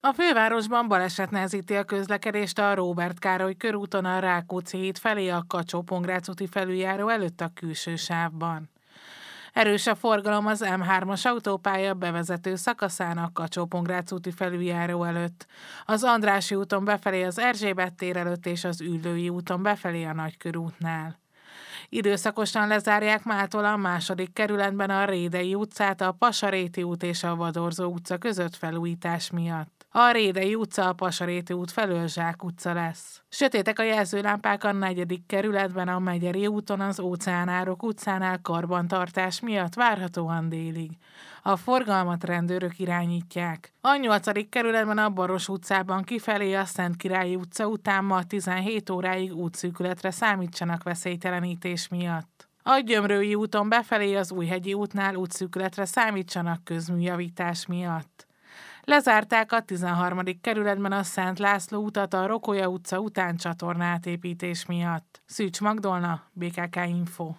A fővárosban baleset nehezíti a közlekedést a Róbert Károly körúton a Rákóczi híd felé a Kacsó-Pongrác úti felüljáró előtt a külső sávban. Erős a forgalom az M3-as autópálya bevezető szakaszán a Kacsó-Pongrác úti felüljáró előtt, az Andrássy úton befelé az Erzsébet tér előtt és az Üllői úton befelé a Nagykörútnál. Időszakosan lezárják mától a második kerületben a Rédei utcát a Pasaréti út és a Vadorzó utca között felújítás miatt. A Rédei utca a Pasaréti út felől Zsák utca lesz. Sötétek a jelzőlámpák a 4. kerületben a Megyeri úton az Óceánárok utcánál karbantartás miatt várhatóan délig. A forgalmat rendőrök irányítják. A 8. kerületben a Baros utcában kifelé a Szentkirályi utca után ma 17 óráig útszűkületre számítsanak veszélytelenítés miatt. A Gyömrői úton befelé az Újhegyi útnál útszűkületre számítsanak közműjavítás miatt. Lezárták a 13. kerületben a Szent László utat a Rokolya utca után csatornátépítés miatt. Szűcs Magdolna, BKK Info.